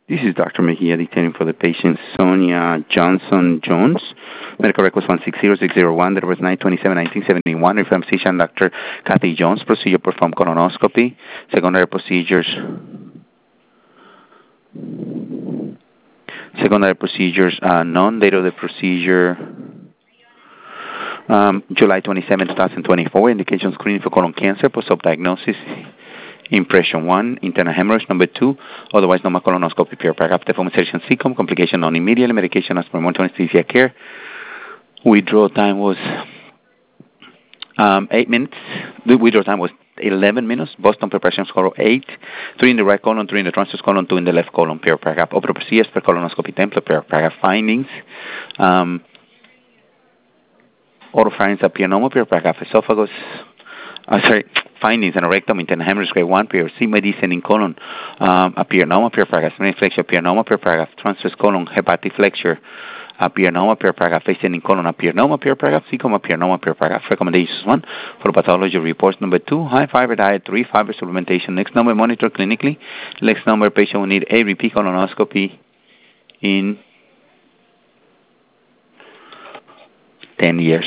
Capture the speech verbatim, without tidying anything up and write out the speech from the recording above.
This is Doctor Mejia dictating for the patient Sonia Johnson Jones. Medical records one six zero six zero one. That was nine twenty-seven nineteen seventy-one. Reference physician Doctor Kathy Jones. Procedure performed colonoscopy. Secondary procedures. Secondary procedures uh, none. Date of the procedure um, July twenty-seventh, twenty twenty-four. Indication screening for colon cancer. Post-op diagnosis. Impression one, internal hemorrhage. Number two, otherwise normal colonoscopy, paragraph, deformation, C C O M, complication non-immediate, medication as per monitoring anesthesia care. Withdrawal time was um, eight minutes. The withdrawal time was eleven minutes. Boston preparation score eight. Three in the right colon, three in the transverse colon, two in the left colon, per paragraph. Opera procedures per colonoscopy template, per paragraph findings. Um, oropharynx appianoma, per paragraph esophagus. Uh, sorry, findings and rectum, internal hemorrhage grade one, P R C, medicine in colon, um, appianoma, per paragraph, spinal flexure, appianoma, per paragraph, transverse colon, hepatic flexure, appianoma, per paragraph, facing in colon, appianoma, per paragraph, C C O M, appianoma, per paragraph. Recommendations one, for pathology reports. Number two, high fiber diet, three, fiber supplementation. Next number, monitor clinically. Next number, patient will need a repeat colonoscopy in ten years.